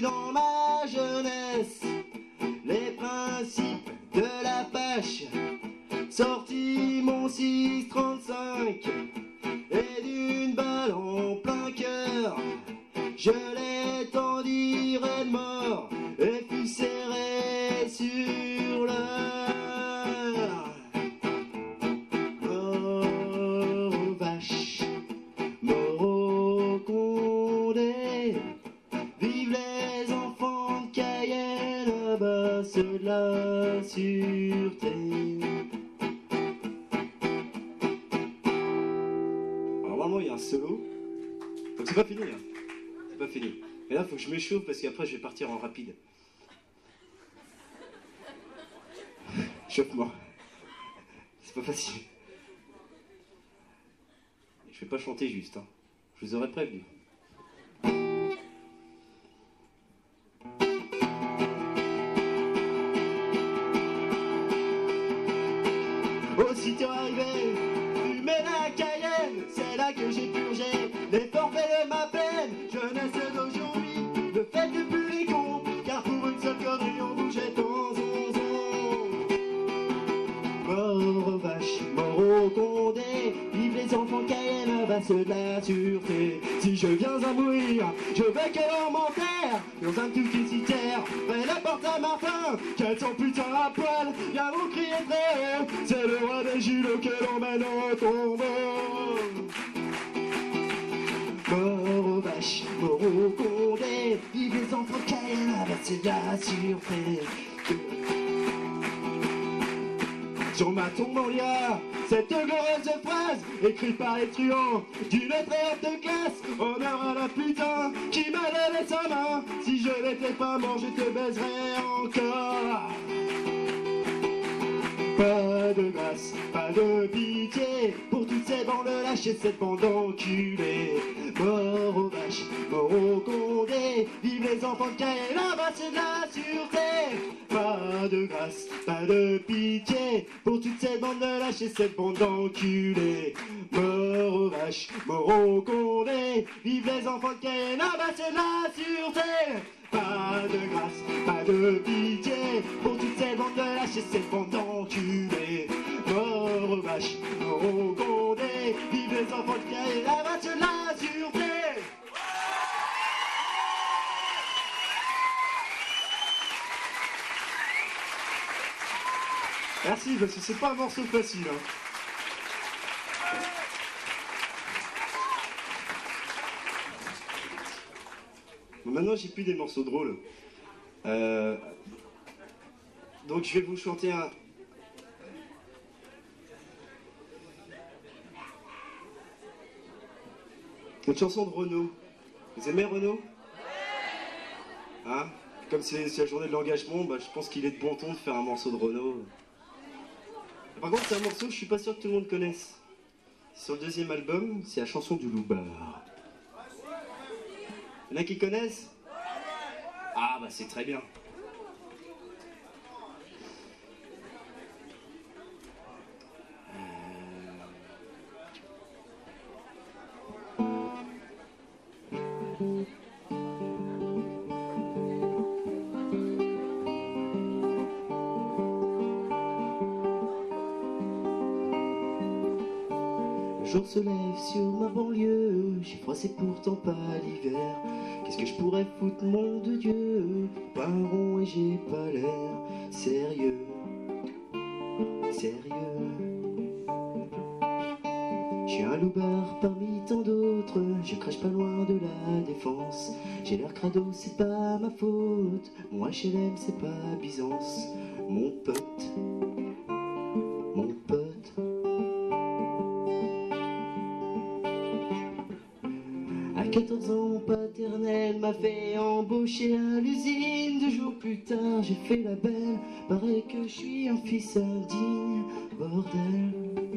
dans ma jeunesse les principes de la pêche. Sorti mon six trente-cinq et d'une balle en plein cœur, je l'ai tendu de mort et fus serré sur l'heure. Mort aux vaches, mort au Condé, vive les enfants de Cayenne, à bas ceux de la sûreté. Normalement il y a un solo, donc c'est pas fini hein. C'est pas fini. Mais là faut que je m'échauffe parce qu'après je vais partir en rapide. Chauffe-moi. C'est pas facile. Je vais pas chanter juste, hein. Je vous aurais prévenu. Aussitôt arrivé, fumé la Cayenne, c'est là que j'ai purgé les forfaits de ma peine. Jeunesse d'aujourd'hui, le fait de plus les cons, car pour une seule connerie on bougeait en zonzon. Mort aux vaches, mort au Condé, vive les enfants de Cayenne, à bas ceux de la sûreté. Si je viens à mourir, je vais que l'on m'enterre dans un tout petit citerre, près la porte à Martin, quatre cents putains à poil, y'a vous crier très haut, c'est le roi des julots que l'on mène au tombeau. Mort aux vaches, mort au Condé, vive les enfants de Cayenne, à bas c'est de la sûreté. Sur ma tombe en lien, cette glorieuse phrase, écrite par les truands d'une très haute classe, honneur à la putain qui m'a donné sa main. Si je n'étais pas mort, je te baiserais encore. Pas de grâce, pas de pitié pour toutes ces bandes lâchées, cette bande enculée. Mort aux vaches, mort au Condé, vive les enfants de Cayenne, là-bas c'est de la sûreté. Pas de grâce, pas de pitié pour toutes ces bandes lâchées, cette bande enculée. Mort aux vaches, mort au Condé, vive les enfants de Cayenne, là-bas c'est de la sûreté. Pas de grâce, pas de pitié pour toutes ces bandes lâchées, cette bande enculée. Mort aux vaches, mort au Condé, vive les enfants de Cayenne, là-bas c'est de la sûreté. Merci, parce que c'est pas un morceau facile. Hein. Bon, maintenant, j'ai plus des morceaux drôles. Euh... Donc, je vais vous chanter un... une chanson de Renaud. Vous aimez Renaud? Hein? Comme c'est la journée de l'engagement, bah, je pense qu'il est de bon ton de faire un morceau de Renaud. Par contre, c'est un morceau que je suis pas sûr que tout le monde connaisse. Sur le deuxième album, c'est la chanson du Loupard. Il y en a qui connaissent? Ah bah c'est très bien. Le jour se lève sur ma banlieue, j'ai froid c'est pourtant pas l'hiver. Qu'est-ce que je pourrais foutre, mon de Dieu? Pas un rond et j'ai pas l'air sérieux, sérieux. Je suis un loupard parmi tant d'autres, je crache pas loin de la défense. J'ai l'air crado, c'est pas ma faute, mon H L M c'est pas Byzance. Mon pote, mon pote. À quatorze ans, mon paternel m'a fait embaucher à l'usine. Deux jours plus tard, j'ai fait la belle. Paraît que je suis un fils indigne, bordel.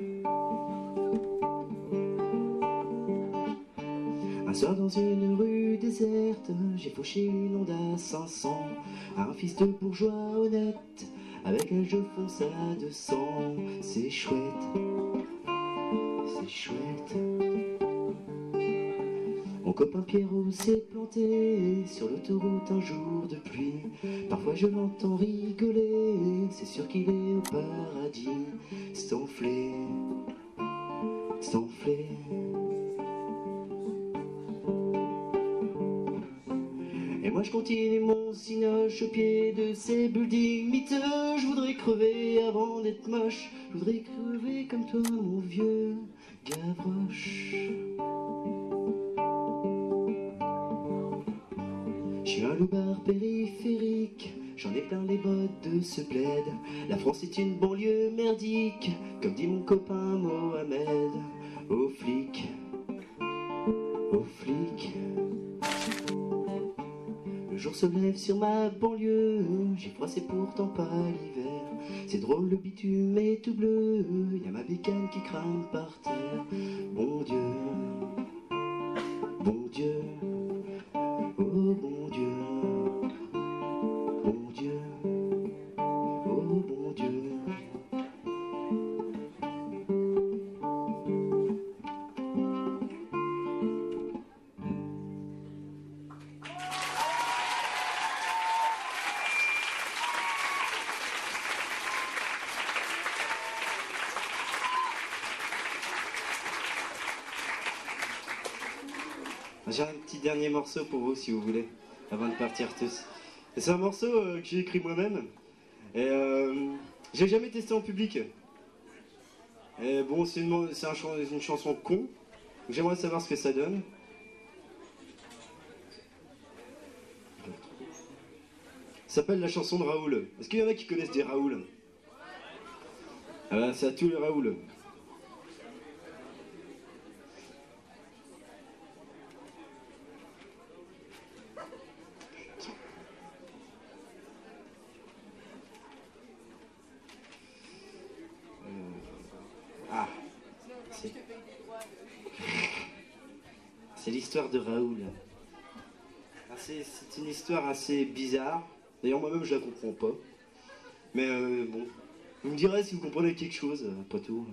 Un soir dans une rue déserte, j'ai fauché une Honda cinq cents à un fils de bourgeois honnête, avec un je fonce à deux cents. C'est chouette, c'est chouette. On copain Pierrot s'est planté sur l'autoroute un jour de pluie. Parfois je l'entends rigoler, c'est sûr qu'il est au paradis. Stanflé, Stanflé. Et moi je continue mon cinoche au pied de ces buildings miteux. Je voudrais crever avant d'être moche. Je voudrais crever comme toi mon vieux Gavroche. Je suis un loupard périphérique, j'en ai plein les bottes de ce bled. La France est une banlieue merdique, comme dit mon copain Mohamed. Aux flics, aux flics. Le jour se lève sur ma banlieue, j'ai froid c'est pourtant pas l'hiver. C'est drôle le bitume est tout bleu, y a ma bécane qui crame par terre. Bon Dieu, bon Dieu, oh bon Dieu, bon Dieu, oh bon Dieu. J'ai un petit dernier morceau pour vous si vous voulez, avant de partir tous. C'est un morceau euh, que j'ai écrit moi-même. Et euh, j'ai jamais testé en public. Et bon, c'est une, c'est un chan une chanson con. J'aimerais savoir ce que ça donne. Ça s'appelle la chanson de Raoul. Est-ce qu'il y en a qui connaissent des Raoul? Ah ben, c'est à tous les Raoul. Ah, c'est l'histoire de Raoul. C'est une histoire assez bizarre. D'ailleurs, moi-même, je la comprends pas. Mais euh, bon, vous me direz si vous comprenez quelque chose, pas tout.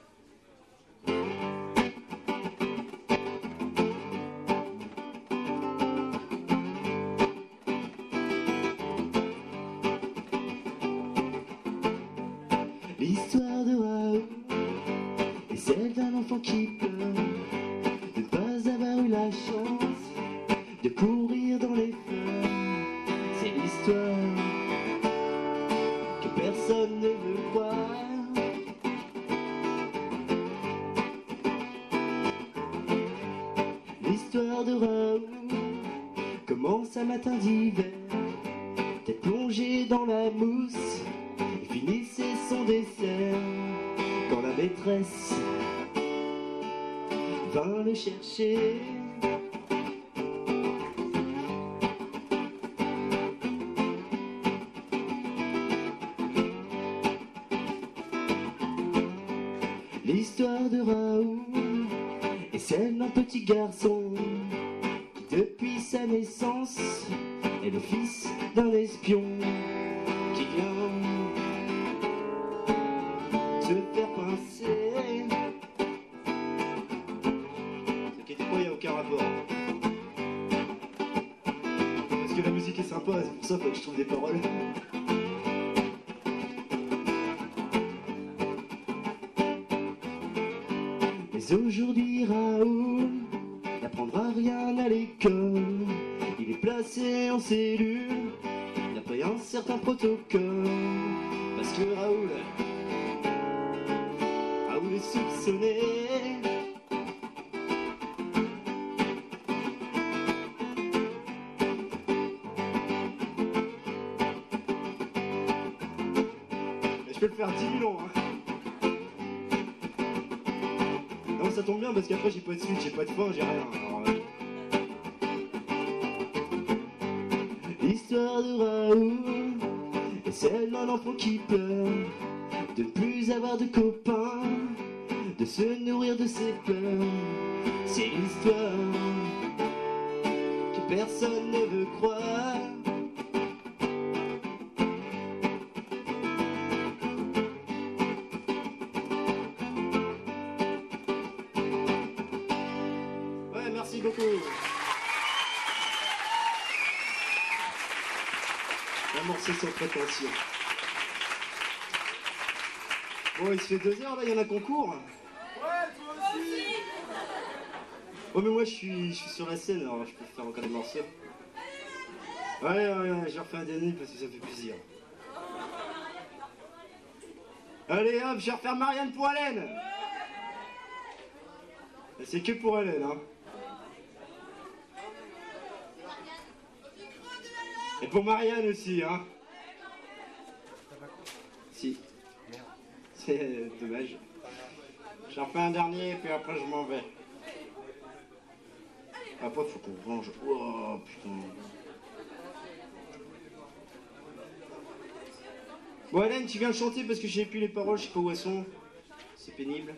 L'histoire de Raoul est celle d'un enfant qui pleure de ne pas avoir eu la chance de courir dans les fleurs. C'est l'histoire que personne ne veut croire. L'histoire de Raoul commence un matin d'hiver, tête plongée dans la mousse, et finissait son dessert quand la maîtresse vint le chercher. L'histoire de Raoul est celle d'un petit garçon qui depuis sa naissance est le fils d'un espion qui vient se faire pincer. Ne t'inquiète pas, il n'y a aucun rapport. Parce que la musique est sympa, c'est pour ça qu'il faut que je trouve des paroles. Mais aujourd'hui Raoul n'apprendra rien à l'école. Il est placé en cellule d'après un certain protocole. Parce que Raoul, Raoul est soupçonné. Mais je peux le faire dix mille ans, hein. Non, ça tombe bien parce qu'après j'ai pas de suite, j'ai pas de fin, j'ai rien. Alors, euh... L'histoire de Raoul est celle d'un enfant qui pleure de ne plus avoir de copains, de se nourrir de ses pleurs. C'est l'histoire que personne ne veut croire. Ouais, merci beaucoup. Amorcer sans prétention. Bon, il se fait deux heures là, il y en a concours. Ouais, toi aussi. Oh, mais moi je suis, je suis sur la scène, alors je peux faire encore des morceaux. Ouais, ouais, ouais, j'ai refait un dernier parce que ça fait plaisir. Allez hop, je vais refaire Marianne pour Hélène. C'est que pour Hélène, hein. Et pour Marianne aussi, hein. Si. C'est euh, dommage. J'en fais un dernier, puis après je m'en vais. Après, faut qu'on range. Oh, putain. Bon, Hélène, tu viens chanter parce que j'ai plus les paroles, je sais pas où elles sont. C'est pénible.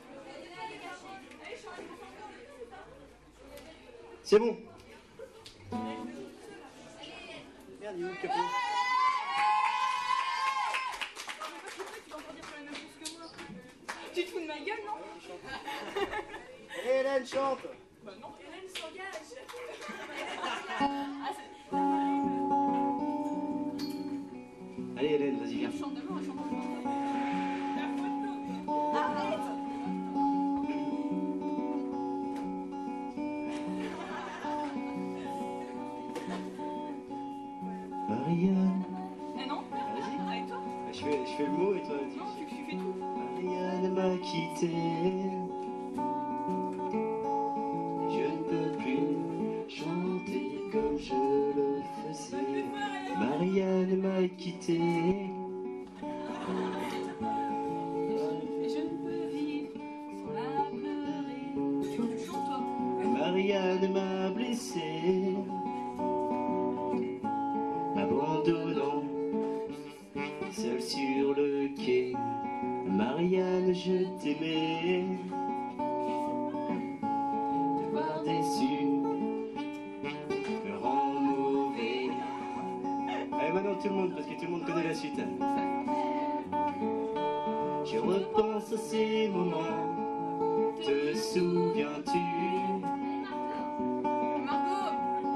C'est bon. Merde, il est où le capot? Tu te fous de ma gueule, non? Allez, Hélène, chante. Bah non, Hélène s'engage. Allez, Hélène, vas-y, viens. Chante devant, chante devant. La photo. Arrête. Marianne. Eh non? Vas-y. Avec toi? Je fais, je fais le mot et toi, tu Non, tu, tu fais tout. Marianne m'a quitté. Je ne peux plus chanter comme je le faisais. Marianne m'a quitté. Et je ne peux vivre sans la pleurer. Tu tu chantes, toi? Marianne m'a blessé, m'abandonnant seul sur le quai. Marianne, je t'aimais, te voir déçu me rend mauvais. Allez, maintenant tout le monde, parce que tout le monde connaît la suite. Je repense à ces moments, te souviens-tu? Margot!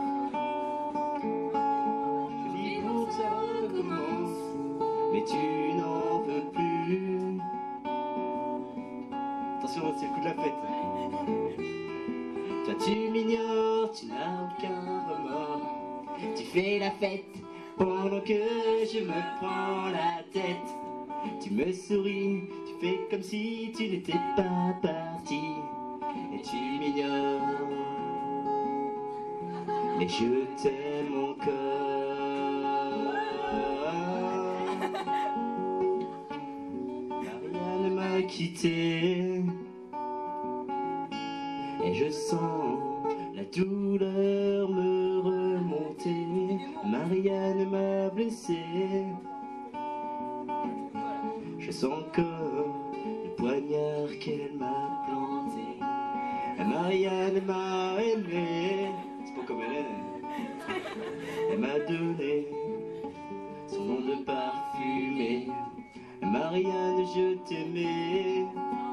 Vivre ça recommence, mais tu n'en veux plus. Attention, c'est le coup de la fête. Toi tu m'ignores, tu n'as aucun remords. Tu fais la fête pendant que je me prends la tête. Tu me souris, tu fais comme si tu n'étais pas parti. Et tu m'ignores, mais je t'aime encore. Marianne m'a quitté, et je sens la douleur me remonter. Marianne m'a blessé, je sens encore le poignard qu'elle m'a planté. Marianne m'a aimé, c'est pas comme Hélène. Elle m'a donné son nom de parfumé. Marianne, je t'aimais.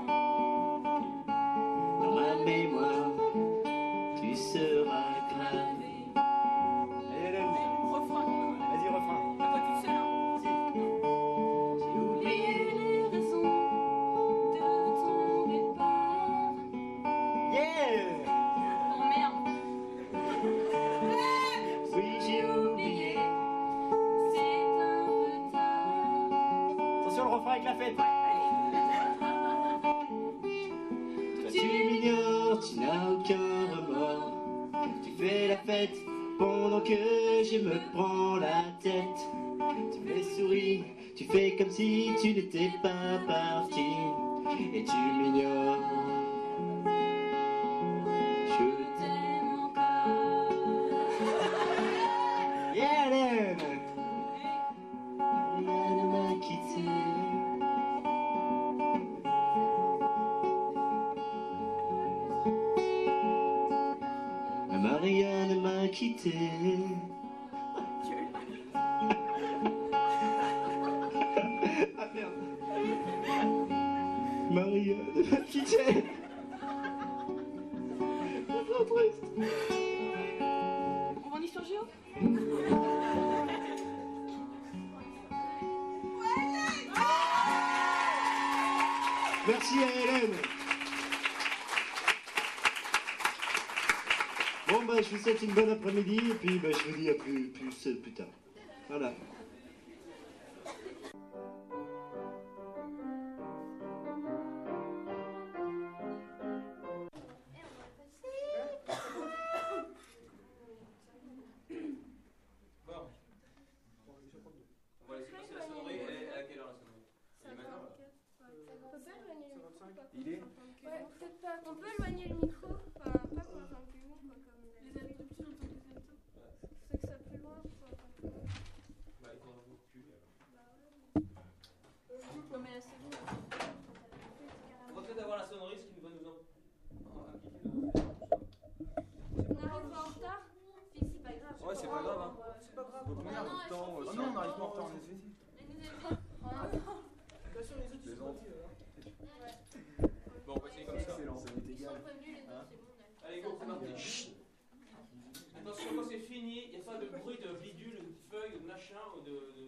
Dans ma mémoire, tu seras gravé. Allez, Hélène, Refrain, quand même. vas-y, refrain. Pas toi toute seule, hein. J'ai oublié. les raisons de ton départ. Yeah! Oh merde. Oui, j'ai oublié. C'est un peu tard. Attention, le refrain avec la fête. Toi, tu m'ignores, tu n'as aucun remords. Tu fais la fête pendant que je me prends la tête. Tu me souris, tu fais comme si tu n'étais pas parti. Et tu m'ignores. Je T'aime encore. Yeah, Hélène! Marianne m'a quitté. Marianne m'a quitté. Ah merde. Marianne m'a quitté. C'est trop triste. On va en histoire géo? Merci à Hélène. Bon, bah, je vous souhaite une bonne après-midi, et puis bah, je vous dis à plus, plus, plus tard. Voilà. Il est Ouais, peut-être pas. On peut éloigner le micro, enfin, pas qu'on entende plus loin, quoi, comme les amis tout petits entendent les amis. C'est que ça plus loin, faut entendre plus loin. Bah, il faudra beaucoup plus. Bah ouais. Non, mais là, c'est bon. On va peut-être avoir la sonnerie, ce qui va nous en impliquer de. On arrive pas en retard? Si, c'est pas grave. Ouais, c'est pas grave, hein. C'est pas grave. Faut combien Non, de temps Oh euh, non, on n'arrive pas en retard, on est ici. Mais nous aimons. Bien sûr, les autres, ils sont autres. gentils, alors. Bon, on va essayer comme ça. Excellent, ça m'est Ils sont égal. prévenus, les autres, c'est bon. on a- Allez, go, c'est parti. Chut. Attention, quand c'est fini, il n'y a pas de bruit de bidule, de feuille, de machin ou de, de